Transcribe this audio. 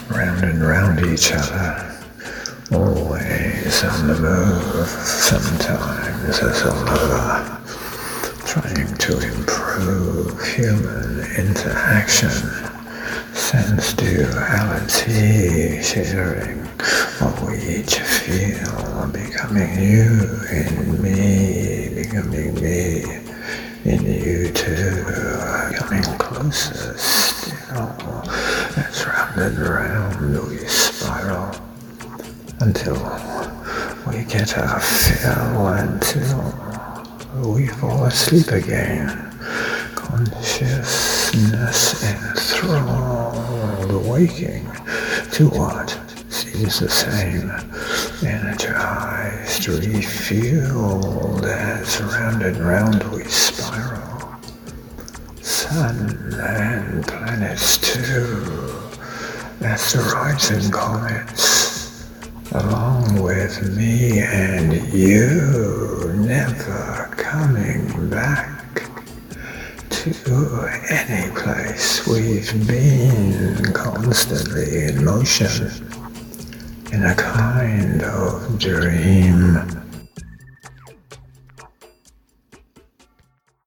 round and round each other, always on the move, sometimes as a lover, trying to improve human interaction, sense duality, sharing what we each feel, becoming you in me, becoming me in you too, coming closer still, as round and round we spiral, until we get our fill, until we fall asleep again, consciousness enthralled, waking to what seems the same, energized, refueled, as round and round we spiral. Sun and planets too, asteroids and comets, along with me and you, never coming back to any place we've been, constantly in motion, in a kind of dream.